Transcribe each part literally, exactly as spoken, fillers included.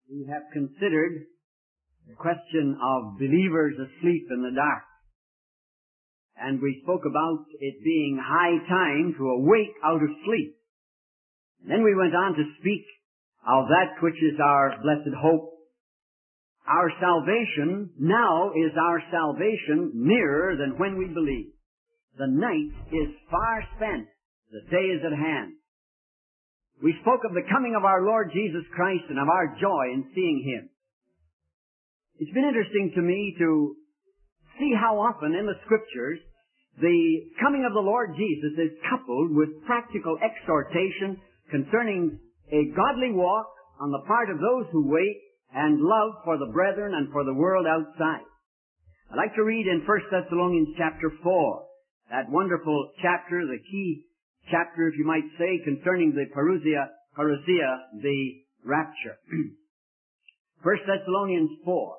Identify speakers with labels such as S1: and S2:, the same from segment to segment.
S1: We have considered the question of believers asleep in the dark. And we spoke about it being high time to awake out of sleep. And then we went on to speak of that which is our blessed hope. Our salvation now is our salvation nearer than when we believe. The night is far spent. The day is at hand. We spoke of the coming of our Lord Jesus Christ and of our joy in seeing Him. It's been interesting to me to see how often in the Scriptures the coming of the Lord Jesus is coupled with practical exhortation concerning a godly walk on the part of those who wait and love for the brethren and for the world outside. I'd like to read in First Thessalonians chapter four, that wonderful chapter, the key chapter, if you might say, concerning the parousia, parousia, the rapture. First Thessalonians four.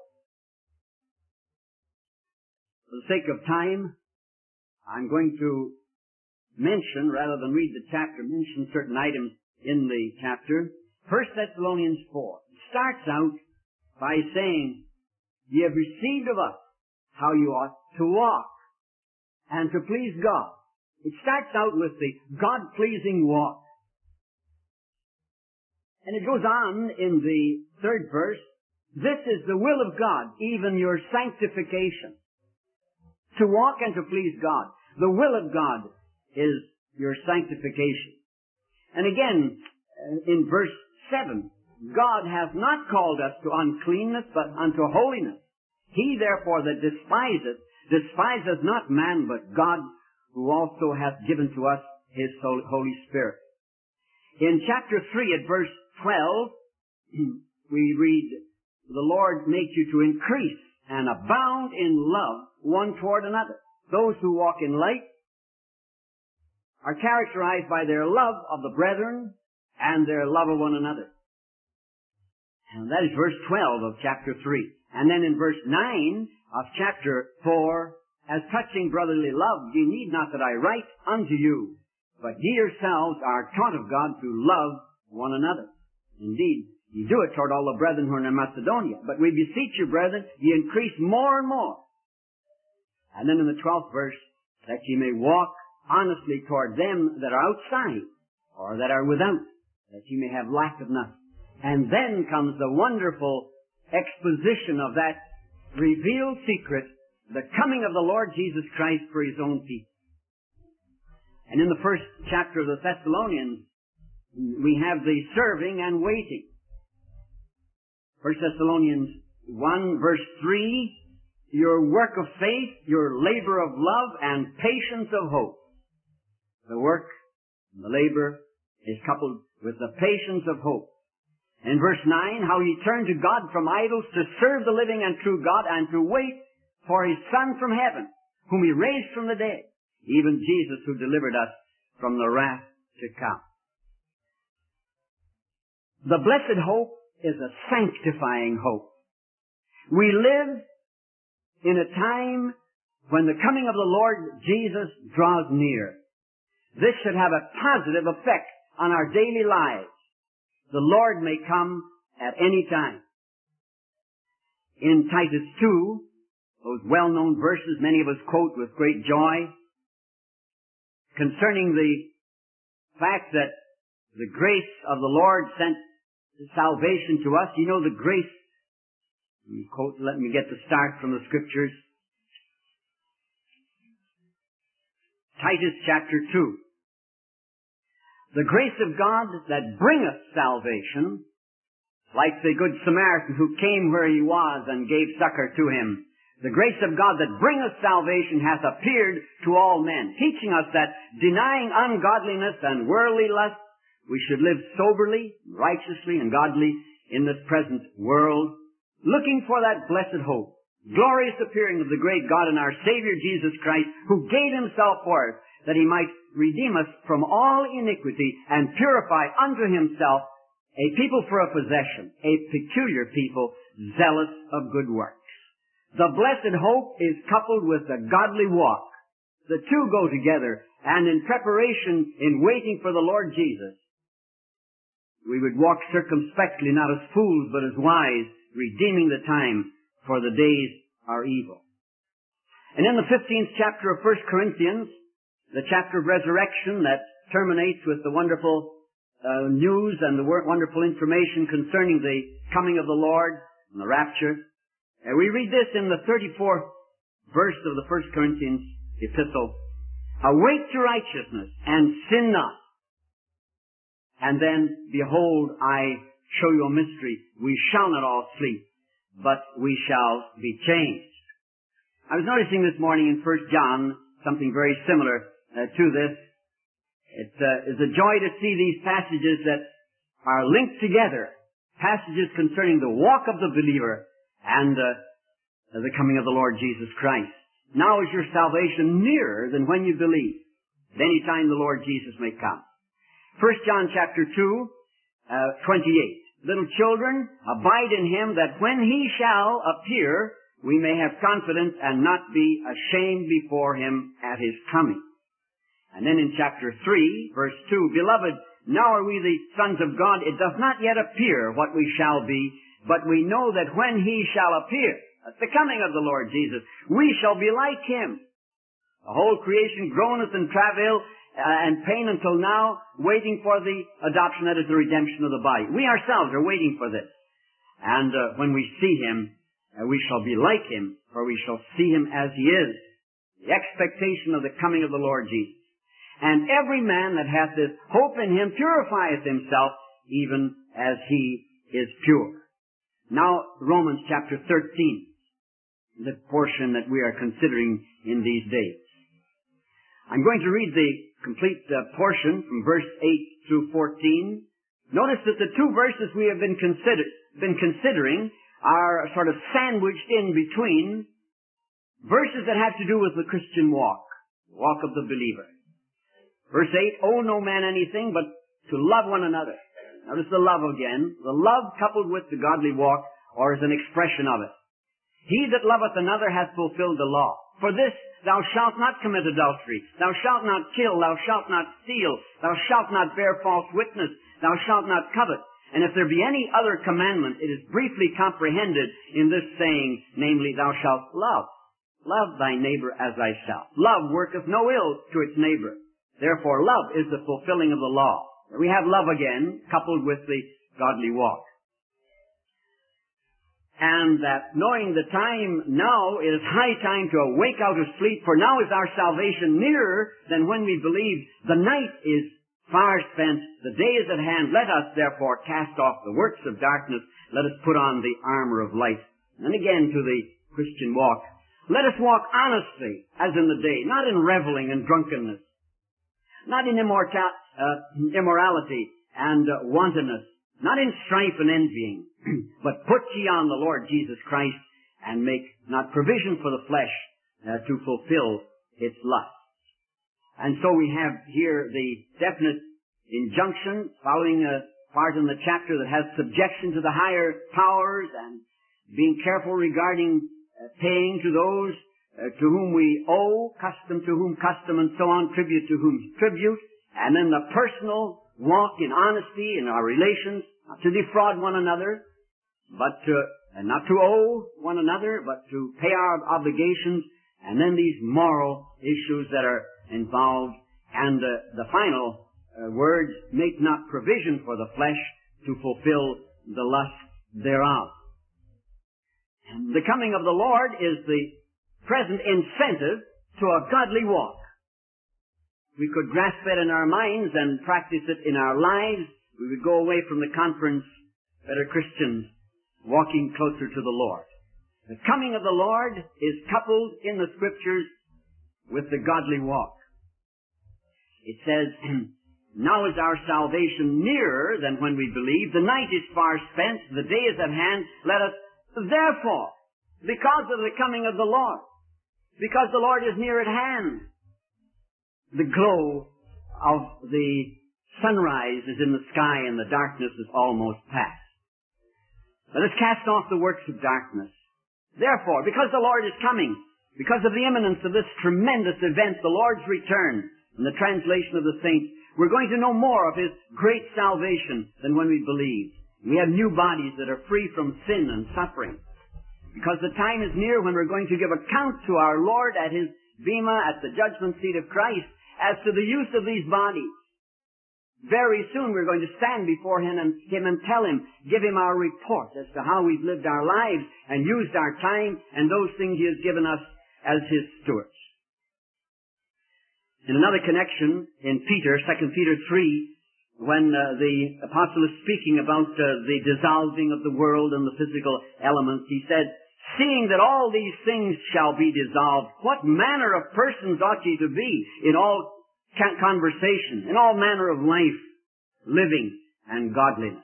S1: For the sake of time, I'm going to mention, rather than read the chapter, mention certain items in the chapter. First Thessalonians four. It starts out by saying, "Ye have received of us how you ought to walk and to please God." It starts out with the God-pleasing walk. And it goes on in the third verse, "This is the will of God, even your sanctification." To walk and to please God. The will of God is your sanctification. And again, in verse seven, "God hath not called us to uncleanness, but unto holiness. He therefore that despiseth, despiseth not man, but God, who also hath given to us His Holy Spirit." In chapter three at verse twelve, we read, "The Lord make you to increase and abound in love one toward another." Those who walk in light are characterized by their love of the brethren and their love of one another. And that is verse twelve of chapter three. And then in verse nine of chapter four, "As touching brotherly love, ye need not that I write unto you, but ye yourselves are taught of God to love one another. Indeed, ye do it toward all the brethren who are in Macedonia. But we beseech you, brethren, ye increase more and more." And then in the twelfth verse, "That ye may walk honestly toward them that are outside, or that are without, that ye may have lack of nothing." And then comes the wonderful exposition of that revealed secret, the coming of the Lord Jesus Christ for His own people. And in the first chapter of the Thessalonians, we have the serving and waiting. First Thessalonians one, verse three, "Your work of faith, your labor of love, and patience of hope." The work and the labor is coupled with the patience of hope. In verse nine, "How ye turn to God from idols to serve the living and true God, and to wait for His Son from heaven, whom He raised from the dead, even Jesus, who delivered us from the wrath to come." The blessed hope is a sanctifying hope. We live in a time when the coming of the Lord Jesus draws near. This should have a positive effect on our daily lives. The Lord may come at any time. In Titus two, those well-known verses many of us quote with great joy, concerning the fact that the grace of the Lord sent salvation to us. You know the grace, let me quote, let me get the start from the Scriptures. Titus chapter two. "The grace of God that bringeth salvation," like the Good Samaritan who came where he was and gave succor to him, "the grace of God that bringeth salvation hath appeared to all men, teaching us that, denying ungodliness and worldly lust, we should live soberly, righteously, and godly in this present world, looking for that blessed hope, glorious appearing of the great God and our Savior Jesus Christ, who gave Himself for us, that He might redeem us from all iniquity and purify unto Himself a people for a possession, a peculiar people, zealous of good works." The blessed hope is coupled with the godly walk. The two go together, and in preparation, in waiting for the Lord Jesus, we would walk circumspectly, not as fools, but as wise, redeeming the time, for the days are evil. And in the fifteenth chapter of First Corinthians, the chapter of resurrection that terminates with the wonderful uh, news and the wonderful information concerning the coming of the Lord and the rapture, uh, we read this in the thirty-fourth verse of the First Corinthians epistle: awake to righteousness and sin not. And then, behold, I show you a mystery. We shall not all sleep, but we shall be changed. I was noticing this morning in First John something very similar uh, to this. It uh, is a joy to see these passages that are linked together, passages concerning the walk of the believer and uh, the coming of the Lord Jesus Christ. Now is your salvation nearer than when you believe. At any time the Lord Jesus may come. First John chapter two, uh, twenty-eight. Little children, abide in him, that when he shall appear, we may have confidence and not be ashamed before him at his coming. And then in chapter three, verse two, beloved, now are we the sons of God. It does not yet appear what we shall be, but we know that when he shall appear, at the coming of the Lord Jesus, we shall be like him. The whole creation groaneth in travail uh, and pain until now, waiting for the adoption, that is the redemption of the body. We ourselves are waiting for this. And uh, when we see him, uh, we shall be like him, for we shall see him as he is. The expectation of the coming of the Lord Jesus. And every man that hath this hope in him purifieth himself, even as he is pure. Now, Romans chapter thirteen, the portion that we are considering in these days. I'm going to read the complete uh, portion from verse eight through fourteen. Notice that the two verses we have been, consider been considering are sort of sandwiched in between verses that have to do with the Christian walk, the walk of the believer. Verse eight, owe no man anything but to love one another. Notice the love again. The love coupled with the godly walk, or is an expression of it. He that loveth another hath fulfilled the law. For this, thou shalt not commit adultery. Thou shalt not kill. Thou shalt not steal. Thou shalt not bear false witness. Thou shalt not covet. And if there be any other commandment, it is briefly comprehended in this saying, namely, thou shalt love. Love thy neighbor as thyself. Love worketh no ill to its neighbor. Therefore, love is the fulfilling of the law. We have love again, coupled with the godly walk. And that knowing the time now, it is high time to awake out of sleep, for now is our salvation nearer than when we believed. The night is far spent, the day is at hand. Let us therefore cast off the works of darkness. Let us put on the armor of light. And again to the Christian walk. Let us walk honestly, as in the day, not in reveling and drunkenness, not in immortal, uh, immorality and uh, wantonness, not in strife and envying, but put ye on the Lord Jesus Christ, and make not provision for the flesh uh, to fulfill its lusts. And so we have here the definite injunction following a part in the chapter that has subjection to the higher powers and being careful regarding uh, paying to those uh, to whom we owe, custom to whom custom, and so on, tribute to whom tribute, and then the personal walk in honesty in our relations, not to defraud one another, but to, and not to owe one another, but to pay our obligations, and then these moral issues that are involved, and uh, the final uh, words, make not provision for the flesh to fulfill the lust thereof. And the coming of the Lord is the present incentive to a godly walk. We could grasp it in our minds and practice it in our lives. We would go away from the conference better Christians, walking closer to the Lord. The coming of the Lord is coupled in the Scriptures with the godly walk. It says, now is our salvation nearer than when we believed. The night is far spent. The day is at hand. Let us therefore, because of the coming of the Lord, because the Lord is near at hand, the glow of the sunrise is in the sky and the darkness is almost past. Let us cast off the works of darkness. Therefore, because the Lord is coming, because of the imminence of this tremendous event, the Lord's return, and the translation of the saints, We're going to know more of His great salvation than when we believed. We have new bodies that are free from sin and suffering. Because the time is near when we're going to give account to our Lord at His bema, at the judgment seat of Christ, as to the use of these bodies. Very soon we're going to stand before Him and, him and tell Him, give Him our report as to how we've lived our lives and used our time and those things He has given us as His stewards. In another connection, in Peter, Second Peter three, when uh, the apostle is speaking about uh, the dissolving of the world and the physical elements, he said, seeing that all these things shall be dissolved, what manner of persons ought ye to be in all conversation, in all manner of life, living, and godliness?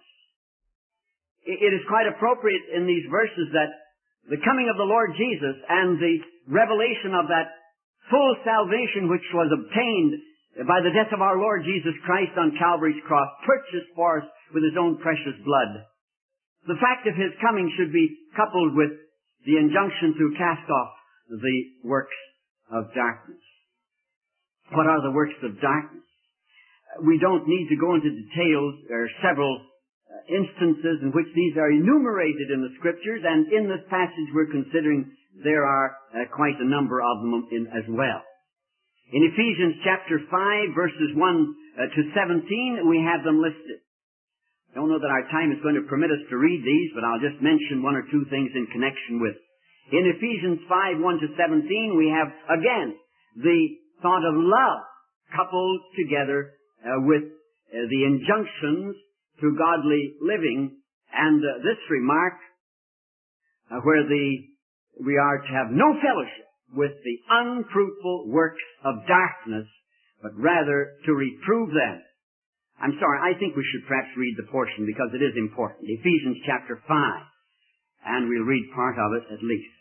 S1: It is quite appropriate in these verses that the coming of the Lord Jesus and the revelation of that full salvation which was obtained by the death of our Lord Jesus Christ on Calvary's cross, purchased for us with His own precious blood. The fact of His coming should be coupled with the injunction to cast off the works of darkness. What are the works of darkness? We don't need to go into details. There are several instances in which these are enumerated in the Scriptures, and in this passage we're considering there are uh, quite a number of them in, as well. In Ephesians chapter five, verses one uh, to seventeen, we have them listed. I don't know that our time is going to permit us to read these, but I'll just mention one or two things in connection with. In Ephesians five, one to seventeen, we have, again, the thought of love coupled together uh, with uh, the injunctions to godly living, and uh, this remark, uh, where the we are to have no fellowship with the unfruitful works of darkness, but rather to reprove them. I'm sorry, I think we should perhaps read the portion because it is important. Ephesians chapter five, and we'll read part of it at least.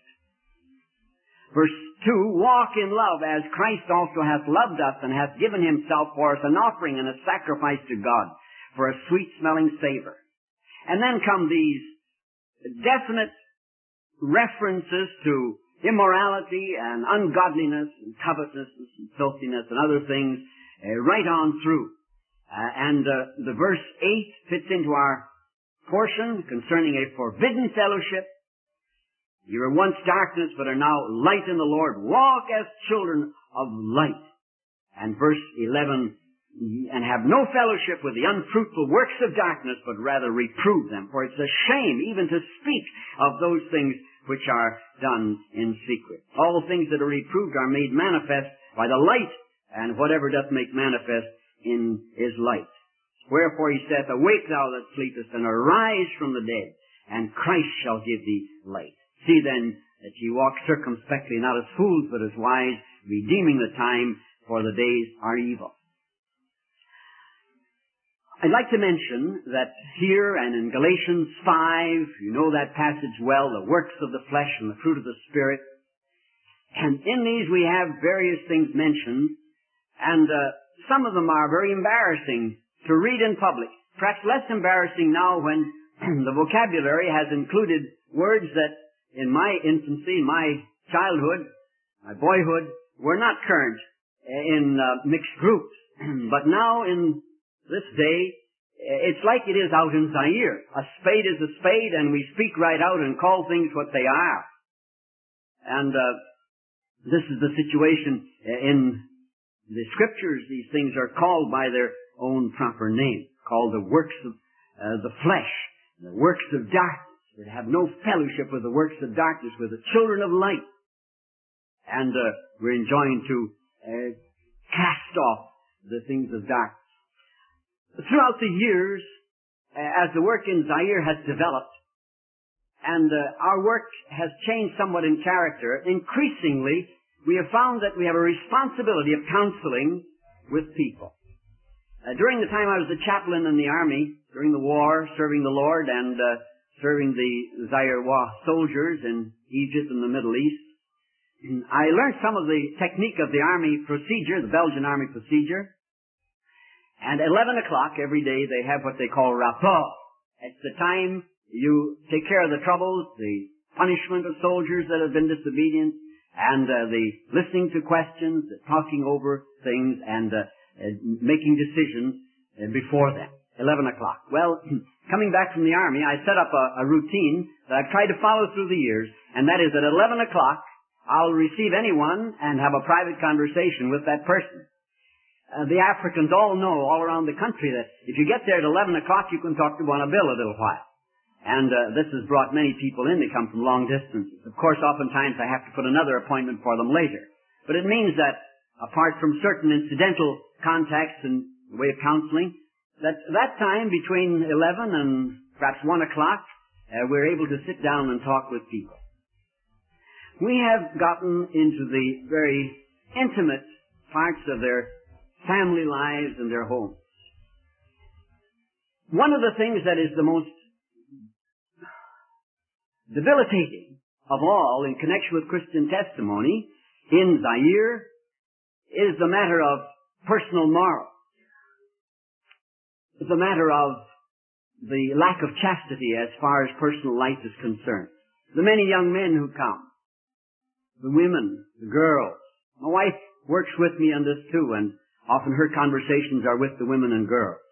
S1: Verse two, walk in love as Christ also hath loved us and hath given Himself for us an offering and a sacrifice to God for a sweet-smelling savor. And then come these definite references to immorality and ungodliness and covetousness and filthiness and other things uh, right on through. Uh, and uh, the verse eight fits into our portion concerning a forbidden fellowship. You were once darkness but are now light in the Lord. Walk as children of light. And verse eleven, and have no fellowship with the unfruitful works of darkness, but rather reprove them. For it's a shame even to speak of those things which are done in secret. All things that are reproved are made manifest by the light, and whatever doth make manifest in is light. Wherefore He saith, awake thou that sleepest, and arise from the dead, and Christ shall give thee light. See then that ye walk circumspectly, not as fools, but as wise, redeeming the time, for the days are evil. I'd like to mention that here and in Galatians five, you know that passage well, the works of the flesh and the fruit of the Spirit. And in these we have various things mentioned, and uh, some of them are very embarrassing to read in public. Perhaps less embarrassing now when the vocabulary has included words that in my infancy, my childhood, my boyhood, were not current in uh, mixed groups. But now in this day, it's like it is out in Zaire. A spade is a spade, and we speak right out and call things what they are. And uh, this is the situation in the Scriptures. These things are called by their own proper name, called the works of uh, the flesh, the works of darkness, that have no fellowship with the works of darkness, with the children of light. And uh, we're enjoined to uh, cast off the things of darkness. Throughout the years, uh, as the work in Zaire has developed, and uh, our work has changed somewhat in character, increasingly we have found that we have a responsibility of counseling with people. Uh, during the time I was a chaplain in the army, during the war, serving the Lord and uh, serving the Zaire soldiers in Egypt and the Middle East, I learned some of the technique of the army procedure, the Belgian army procedure. And at eleven o'clock every day they have what they call rapport. It's the time you take care of the troubles, the punishment of soldiers that have been disobedient, and uh, the listening to questions, the talking over things, and uh, uh, making decisions uh, before then. eleven o'clock. Well, coming back from the army, I set up a, a routine that I've tried to follow through the years, and that is at eleven o'clock, I'll receive anyone and have a private conversation with that person. Uh, the Africans all know all around the country that if you get there at eleven o'clock, you can talk to Bonabil a little while. And uh, this has brought many people in. They come from long distances. Of course, oftentimes I have to put another appointment for them later. But it means that, apart from certain incidental contacts and the way of counseling, that that time between eleven and perhaps one o'clock, uh, we're able to sit down and talk with people. We have gotten into the very intimate parts of their family lives and their homes. One of the things that is the most debilitating of all in connection with Christian testimony in Zaire is the matter of personal morals. It's a matter of the lack of chastity as far as personal life is concerned. The many young men who come, the women, the girls. My wife works with me on this too, and often her conversations are with the women and girls.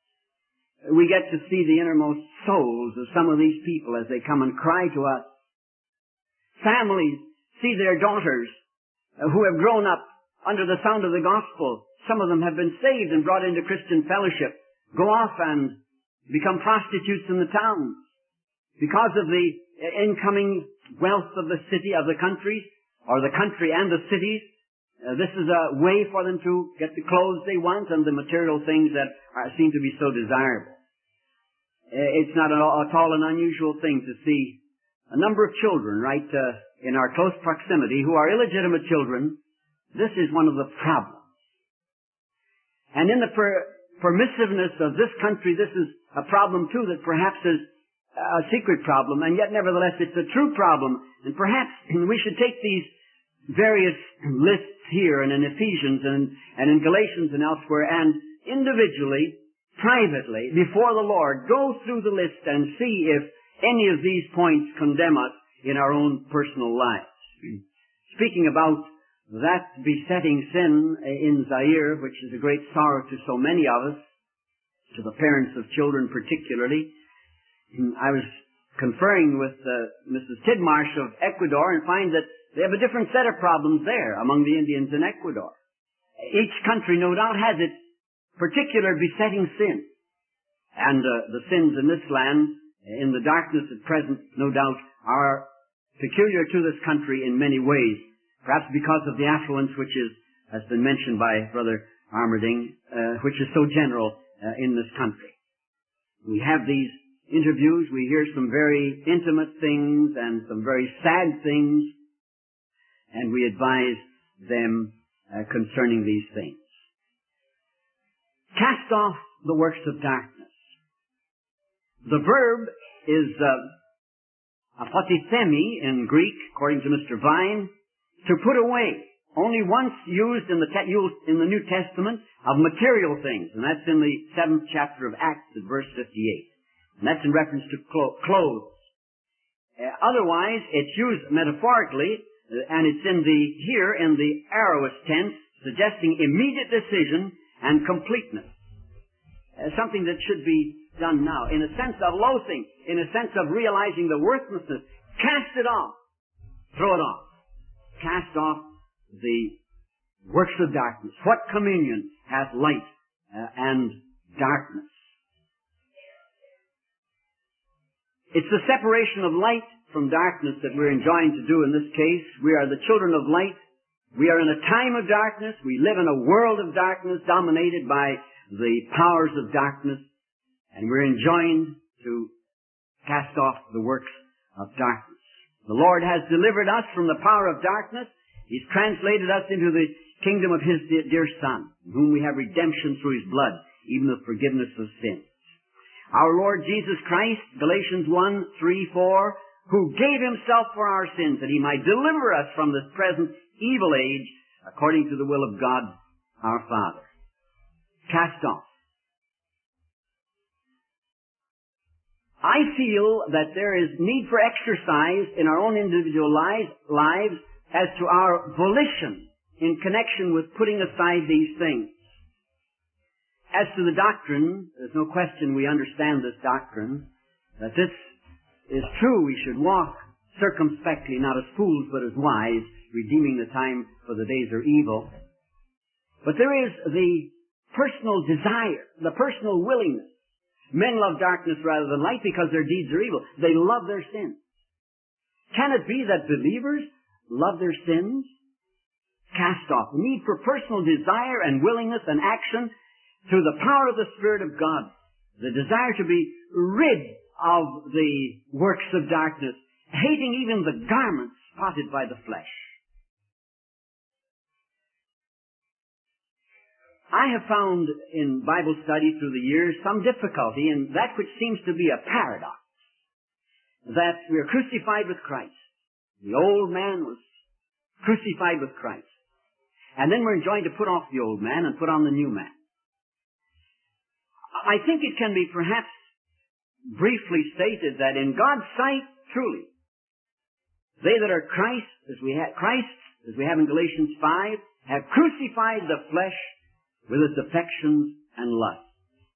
S1: We get to see the innermost souls of some of these people as they come and cry to us. Families see their daughters uh, who have grown up under the sound of the gospel. Some of them have been saved and brought into Christian fellowship, go off and become prostitutes in the towns because of the incoming wealth of the city, of the countries, or the country and the cities. Uh, this is a way for them to get the clothes they want and the material things that are, seem to be so desirable. Uh, it's not at all, at all an unusual thing to see a number of children right uh, in our close proximity who are illegitimate children. This is one of the problems. And in the per- permissiveness of this country, this is a problem too that perhaps is a secret problem, and yet nevertheless it's a true problem. And perhaps we should take these various lists here and in Ephesians and, and in Galatians and elsewhere, and individually, privately, before the Lord, go through the list and see if any of these points condemn us in our own personal lives. Speaking about that besetting sin in Zaire, which is a great sorrow to so many of us, to the parents of children particularly, I was conferring with uh, Missus Tidmarsh of Ecuador and find that they have a different set of problems there among the Indians in Ecuador. Each country, no doubt, has its particular besetting sin. And uh, the sins in this land, in the darkness at present, no doubt, are peculiar to this country in many ways, perhaps because of the affluence which is, has been mentioned by Brother Armerding, uh, which is so general uh, in this country. We have these interviews, we hear some very intimate things and some very sad things, and we advise them uh, concerning these things. Cast off the works of darkness. The verb is uh, apothithemi in Greek, according to Mister Vine, to put away. Only once used in the, te- used in the New Testament of material things, and that's in the seventh chapter of Acts at verse fifty-eight. And that's in reference to clo- clothes. Uh, otherwise, it's used metaphorically, uh, and it's in the here in the aorist tense, suggesting immediate decision and completeness. Uh, something that should be done now, in a sense of loathing, in a sense of realizing the worthlessness. Cast it off. Throw it off. Cast off the works of darkness. What communion hath light uh, and darkness? It's the separation of light from darkness that we're enjoined to do in this case. We are the children of light. We are in a time of darkness. We live in a world of darkness dominated by the powers of darkness. And we're enjoined to cast off the works of darkness. The Lord has delivered us from the power of darkness. He's translated us into the kingdom of His dear Son, in whom we have redemption through His blood, even the forgiveness of sins. Our Lord Jesus Christ, Galatians one, three, four, who gave Himself for our sins, that He might deliver us from this present evil age, according to the will of God our Father. Cast off. I feel that there is need for exercise in our own individual lives, lives as to our volition in connection with putting aside these things. as to the doctrine, there's no question we understand this doctrine, that this is true. We should walk circumspectly, not as fools, but as wise, redeeming the time, for the days are evil. But there is the personal desire, the personal willingness. Men love darkness rather than light because their deeds are evil. They love their sins. Can it be that believers love their sins? Cast off. Need for personal desire and willingness and action through the power of the Spirit of God. The desire to be rid of the works of darkness, hating even the garments spotted by the flesh. I have found in Bible study through the years some difficulty in that which seems to be a paradox. That we are crucified with Christ. The old man was crucified with Christ. And then we're enjoined to put off the old man and put on the new man. I think it can be perhaps briefly stated that in God's sight, truly, they that are Christ, as we have Christ, as we have in Galatians five, have crucified the flesh with its affections and lusts.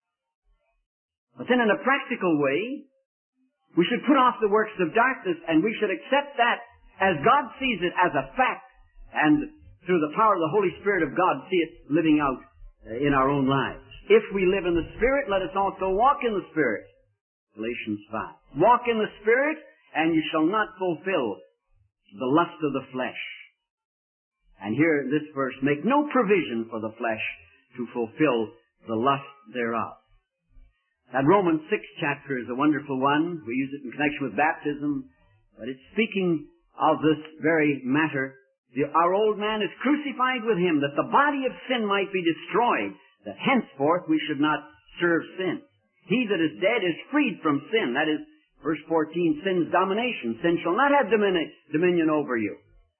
S1: But then in a practical way, we should put off the works of darkness, and we should accept that as God sees it as a fact, and through the power of the Holy Spirit of God, see it living out in our own lives. If we live in the Spirit, let us also walk in the Spirit. Galatians five. Walk in the Spirit, and you shall not fulfill the lust of the flesh. And here in this verse, make no provision for the flesh to fulfill the lust thereof. That Romans six chapter is a wonderful one. We use it in connection with baptism, but it's speaking of this very matter. The, our old man is crucified with him, that the body of sin might be destroyed, that henceforth we should not serve sin. He that is dead is freed from sin. That is, verse fourteen, sin's domination. Sin shall not have dominion, dominion over you.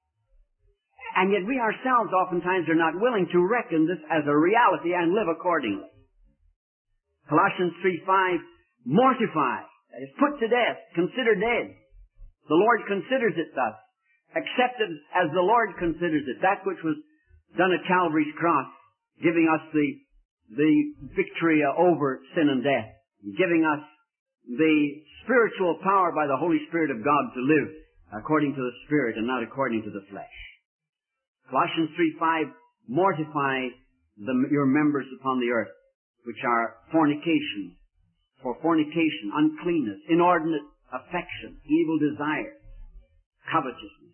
S1: And yet we ourselves oftentimes are not willing to reckon this as a reality and live accordingly. Colossians three five, mortify, that is, put to death, consider dead. The Lord considers it thus. Accept it as the Lord considers it. That which was done at Calvary's cross, giving us the, the victory over sin and death, giving us the spiritual power by the Holy Spirit of God to live according to the Spirit and not according to the flesh. Colossians three five, mortify the, your members upon the earth, which are fornication, for fornication, uncleanness, inordinate affection, evil desire, covetousness.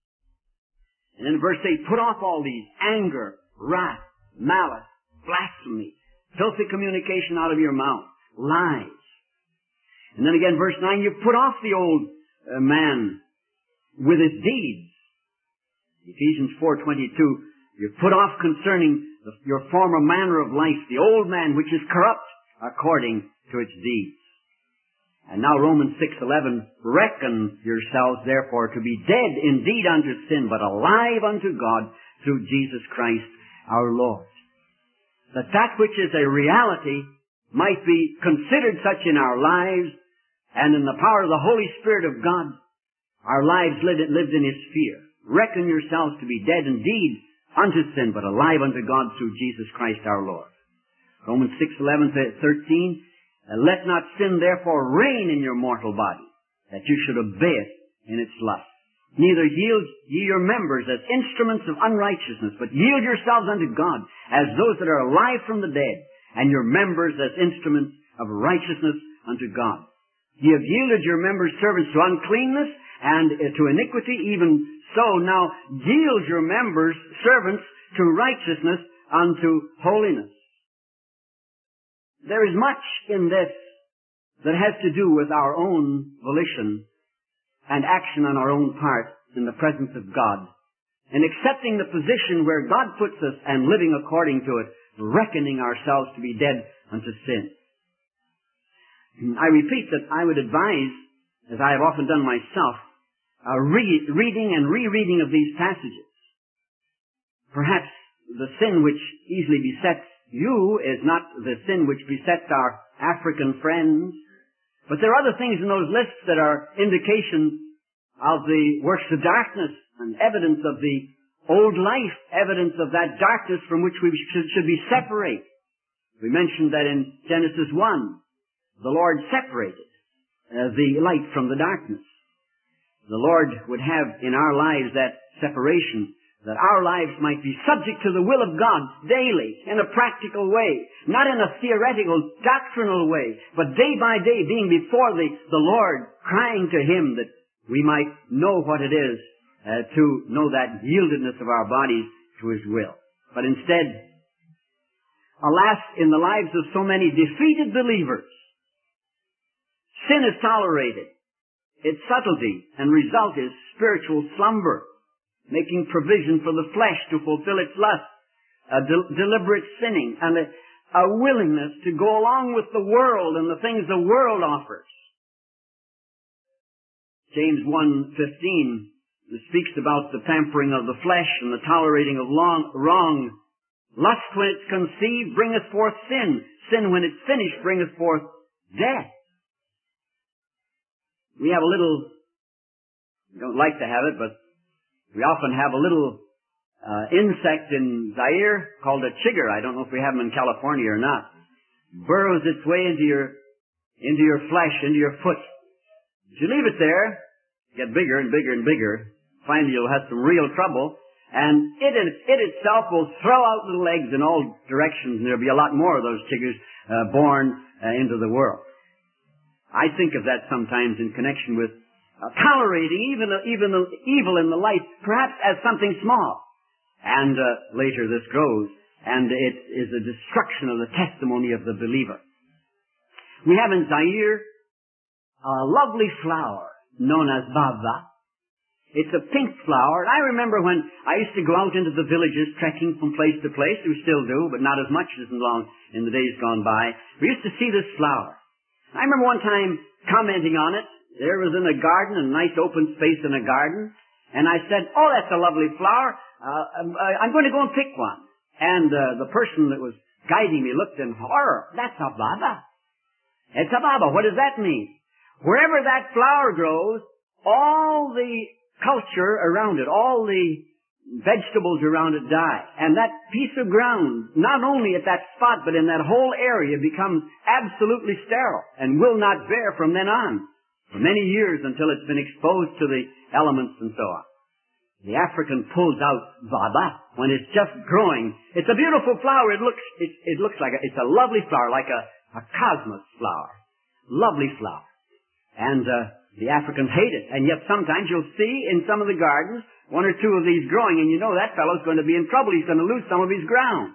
S1: And in verse eight, put off all these: anger, wrath, malice, blasphemy, filthy communication out of your mouth, lies. And then again, verse nine, you put off the old uh, man with his deeds. Ephesians four twenty-two, you put off concerning the, your former manner of life, the old man which is corrupt according to its deeds. And now Romans six eleven, reckon yourselves therefore to be dead indeed unto sin, but alive unto God through Jesus Christ our Lord. That that which is a reality might be considered such in our lives, and in the power of the Holy Spirit of God, our lives lived, lived in His fear. Reckon yourselves to be dead indeed unto sin, but alive unto God through Jesus Christ our Lord. Romans six eleven to thirteen, let not sin therefore reign in your mortal body, that you should obey it in its lust. Neither yield ye your members as instruments of unrighteousness, but yield yourselves unto God as those that are alive from the dead, and your members as instruments of righteousness unto God. Ye have yielded your members servants to uncleanness and to iniquity, even so now yield your members servants to righteousness unto holiness. There is much in this that has to do with our own volition and action on our own part in the presence of God, and accepting the position where God puts us and living according to it, reckoning ourselves to be dead unto sin. I repeat that I would advise, as I have often done myself, a re- reading and rereading of these passages. Perhaps the sin which easily besets you is not the sin which besets our African friends, but there are other things in those lists that are indications of the works of darkness and evidence of the old life, evidence of that darkness from which we should, should be separated. We mentioned that in Genesis one, the Lord separated uh, the light from the darkness. The Lord would have in our lives that separation, that our lives might be subject to the will of God daily, in a practical way, not in a theoretical, doctrinal way, but day by day being before the, the Lord, crying to Him that we might know what it is uh, to know that yieldedness of our bodies to His will. But instead, alas, in the lives of so many defeated believers, sin is tolerated. Its subtlety and result is spiritual slumber, making provision for the flesh to fulfill its lust, a de- deliberate sinning, and a, a willingness to go along with the world and the things the world offers. James one fifteen speaks about the pampering of the flesh and the tolerating of long, wrong. Lust, when it's conceived, bringeth forth sin. Sin, when it's finished, bringeth forth death. We have a little, we don't like to have it, but we often have a little uh, insect in Zaire called a chigger. I don't know if we have them in California or not. Burrows its way into your, into your flesh, into your foot. If you leave it there, get bigger and bigger and bigger, finally you'll have some real trouble, and it, it itself will throw out little eggs in all directions, and there'll be a lot more of those chiggers uh, born uh, into the world. I think of that sometimes in connection with uh, tolerating even the, even the evil in the life, perhaps as something small. And uh, later this grows, and it is a destruction of the testimony of the believer. We have in Zaire a lovely flower known as baba. It's a pink flower. And I remember when I used to go out into the villages trekking from place to place. We still do, but not as much as in, long, in the days gone by. We used to see this flower. I remember one time commenting on it. There was in a garden, a nice open space in a garden. And I said, oh, that's a lovely flower. Uh, I'm, I'm going to go and pick one. And uh, the person that was guiding me looked in horror. That's a baba. It's a baba. What does that mean? Wherever that flower grows, all the culture around it, all the vegetables around it die. And that piece of ground, not only at that spot, but in that whole area, becomes absolutely sterile and will not bear from then on for many years until it's been exposed to the elements and so on. The African pulls out baba when it's just growing. It's a beautiful flower. It looks, it, it looks like a, it's a lovely flower, like a, a cosmos flower. Lovely flower. And uh, the Africans hate it. And yet sometimes you'll see in some of the gardens one or two of these growing, and you know that fellow's going to be in trouble. He's going to lose some of his ground.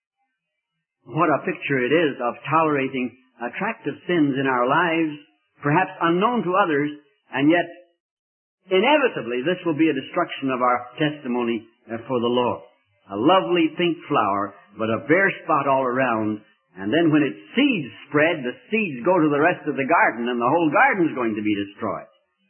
S1: What a picture it is of tolerating attractive sins in our lives, perhaps unknown to others, and yet inevitably this will be a destruction of our testimony for the Lord. A lovely pink flower, but a bare spot all around. And then when its seeds spread, the seeds go to the rest of the garden, and the whole garden's going to be destroyed.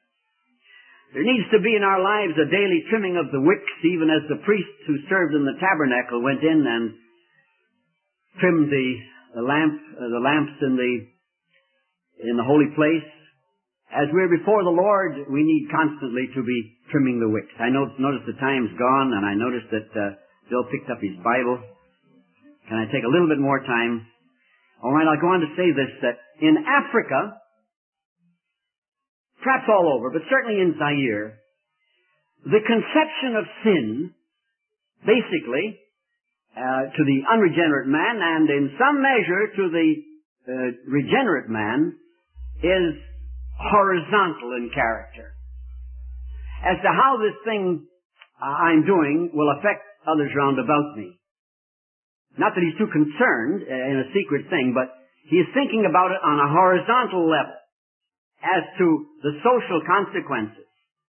S1: There needs to be in our lives a daily trimming of the wicks, even as the priests who served in the tabernacle went in and trimmed the, the lamp, uh, the lamps in the in the holy place. As we're before the Lord, we need constantly to be trimming the wicks. I noticed, noticed the time's gone, and I noticed that uh, Bill picked up his Bible. Can I take a little bit more time? All right, I'll go on to say this, that in Africa, perhaps all over, but certainly in Zaire, the conception of sin, basically, uh, to the unregenerate man, and in some measure to the uh, regenerate man, is horizontal in character. As to how this thing uh, I'm doing will affect others round about me. Not that he's too concerned uh, in a secret thing, but he is thinking about it on a horizontal level as to the social consequences.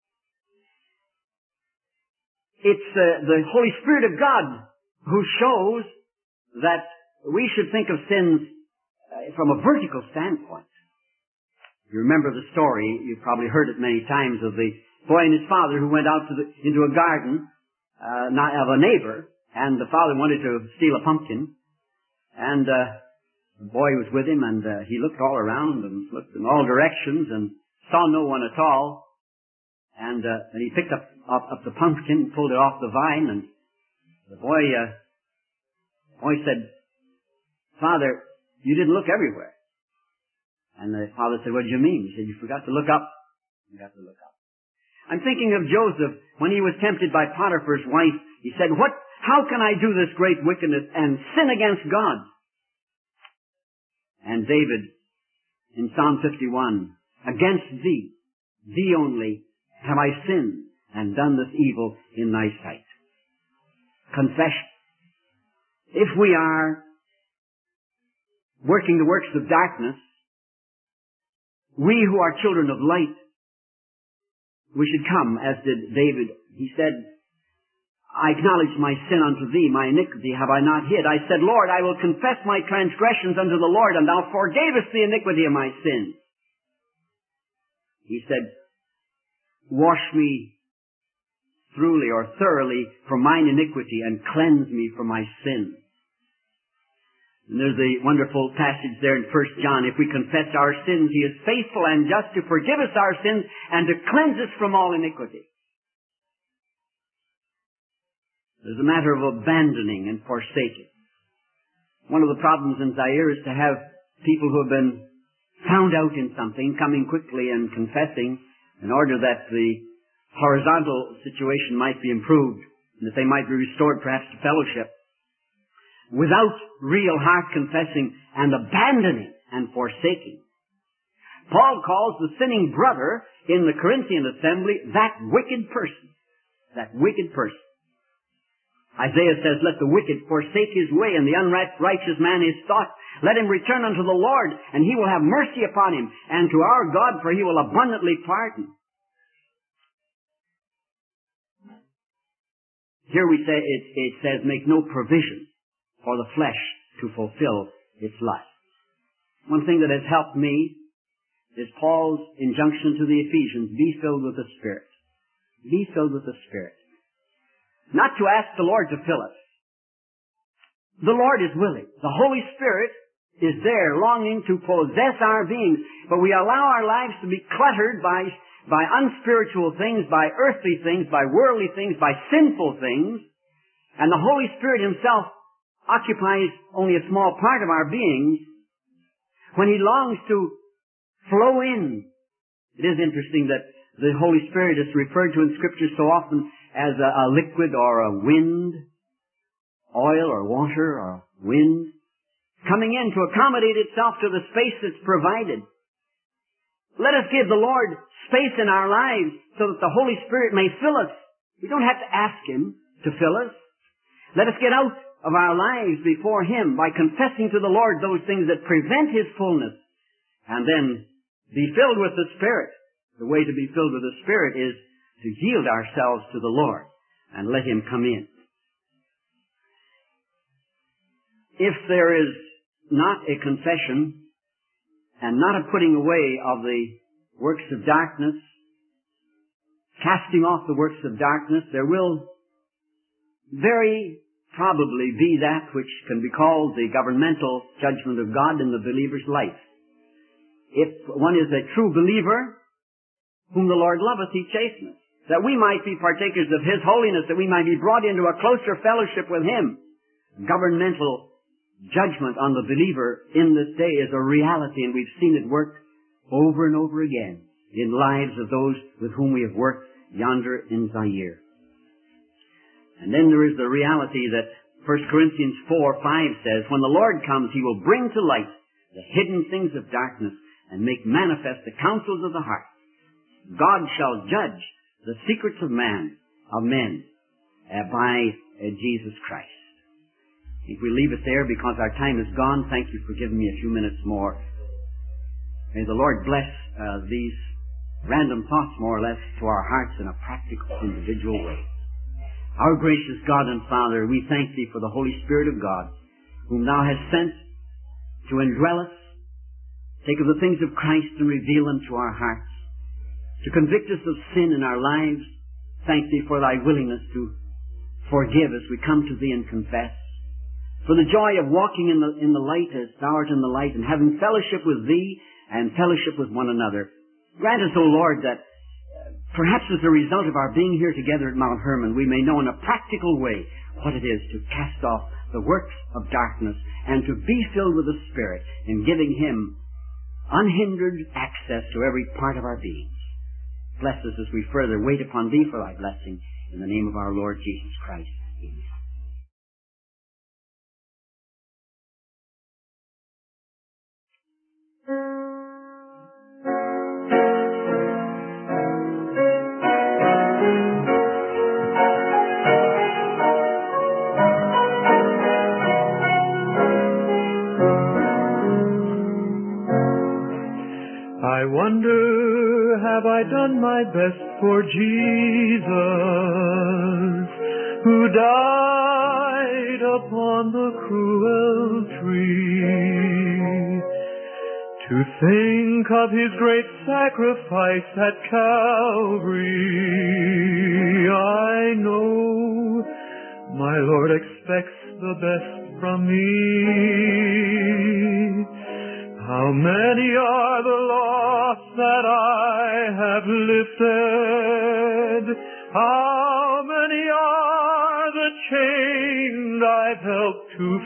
S1: It's uh, the Holy Spirit of God who shows that we should think of sins uh, from a vertical standpoint. You remember the story, you've probably heard it many times, of the boy and his father who went out to the, into a garden uh, not of a neighbor, and the father wanted to steal a pumpkin, and uh, the boy was with him, and uh, he looked all around and looked in all directions and saw no one at all, and uh, and he picked up, up up the pumpkin, pulled it off the vine, and the boy uh, the boy said, Father, you didn't look everywhere. And the father said, what do you mean? He said, you forgot to look up. You forgot to look up. I'm thinking of Joseph when he was tempted by Potiphar's wife. He said, what, how can I do this great wickedness and sin against God? And David, in Psalm fifty-one, against thee, thee only, have I sinned and done this evil in thy sight. Confession. If we are working the works of darkness, we who are children of light, we should come, as did David. He said, I acknowledge my sin unto thee, my iniquity have I not hid. I said, Lord, I will confess my transgressions unto the Lord, and thou forgavest the iniquity of my sins. He said, wash me truly or thoroughly from mine iniquity and cleanse me from my sin. And there's a wonderful passage there in First John. If we confess our sins, He is faithful and just to forgive us our sins and to cleanse us from all iniquity. There's a matter of abandoning and forsaking. One of the problems in Zaire is to have people who have been found out in something coming quickly and confessing in order that the horizontal situation might be improved and that they might be restored perhaps to fellowship. Without real heart confessing and abandoning and forsaking. Paul calls the sinning brother in the Corinthian assembly that wicked person. That wicked person. Isaiah says, let the wicked forsake his way and the unrighteous man his thoughts. Let him return unto the Lord, and He will have mercy upon him, and to our God, for He will abundantly pardon. Here we say, it, it says, make no provision for the flesh to fulfill its lust. One thing that has helped me is Paul's injunction to the Ephesians, be filled with the Spirit. Be filled with the Spirit. Not to ask the Lord to fill us. The Lord is willing. The Holy Spirit is there longing to possess our beings, but we allow our lives to be cluttered by, by unspiritual things, by earthly things, by worldly things, by sinful things, and the Holy Spirit Himself occupies only a small part of our beings. When He longs to flow in, it is interesting that the Holy Spirit is referred to in Scripture so often as a, a liquid or a wind, oil or water or wind, coming in to accommodate itself to the space that's provided. Let us give the Lord space in our lives so that the Holy Spirit may fill us. We don't have to ask Him to fill us. Let us get out of our lives before Him by confessing to the Lord those things that prevent His fullness, and then be filled with the Spirit. The way to be filled with the Spirit is to yield ourselves to the Lord and let Him come in. If there is not a confession and not a putting away of the works of darkness, casting off the works of darkness, there will very probably be that which can be called the governmental judgment of God in the believer's life. If one is a true believer, whom the Lord loveth, He chasteneth, that we might be partakers of His holiness, that we might be brought into a closer fellowship with Him. Governmental judgment on the believer in this day is a reality, and we've seen it work over and over again in lives of those with whom we have worked yonder in Zaire. And then there is the reality that First Corinthians four five says, when the Lord comes, He will bring to light the hidden things of darkness and make manifest the counsels of the heart. God shall judge the secrets of man, of men, uh, by uh, Jesus Christ. If we leave it there because our time is gone, thank you for giving me a few minutes more. May the Lord bless uh, these random thoughts more or less to our hearts in a practical, individual way. Our gracious God and Father, we thank Thee for the Holy Spirit of God, whom Thou hast sent to indwell us, take of the things of Christ and reveal them to our hearts, to convict us of sin in our lives. Thank Thee for Thy willingness to forgive as we come to Thee and confess. For the joy of walking in the, in the light as Thou art in the light and having fellowship with Thee and fellowship with one another. Grant us, O Lord, that uh, perhaps as a result of our being here together at Mount Hermon, we may know in a practical way what it is to cast off the works of darkness and to be filled with the Spirit in giving Him unhindered access to every part of our beings. Bless us as we further wait upon Thee for Thy blessing. In the name of our Lord Jesus Christ. Amen.
S2: I wonder, have I done my best for Jesus, who died upon the cruel tree? To think of His great sacrifice at Calvary, I know my Lord expects the best from me. How many are the lost that I have lifted? How many are the chained I've helped to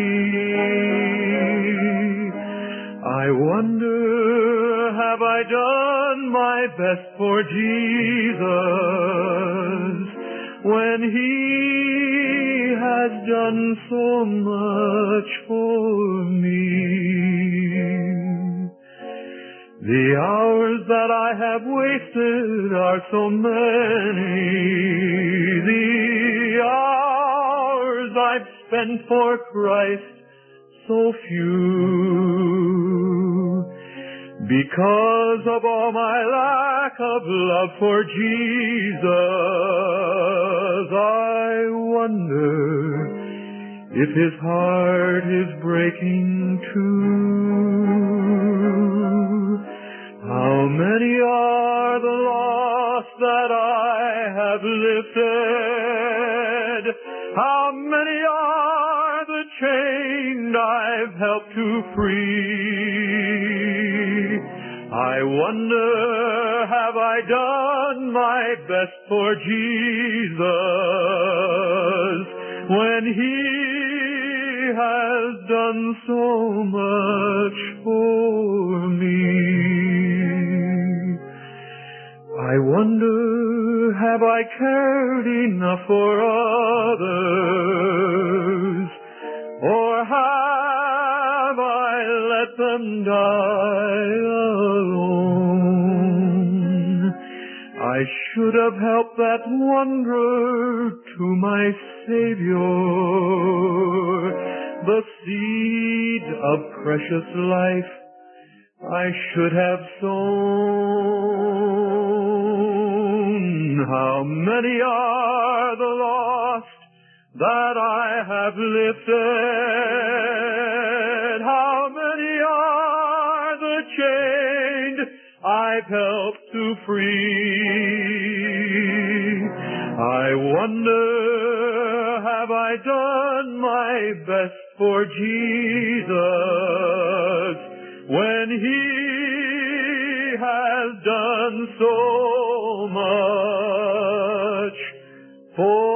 S2: free? I wonder, have I done my best for Jesus when He has done so much for me? The hours that I have wasted are so many. The hours I've spent for Christ so few. Because of all my lack of love for Jesus, I wonder if His heart is breaking too. How many are the lost that I have lifted? How many are the chained I've helped to free? I wonder, have I done my best for Jesus when He has done so much for me? I wonder, have I cared enough for others, or have I let them die alone? I should have helped that wanderer to my Savior, the seed of precious life I should have sown. How many are the lost that I have lifted? How many are the chained I've helped to free? I wonder, have I done my best for Jesus when He has done so much for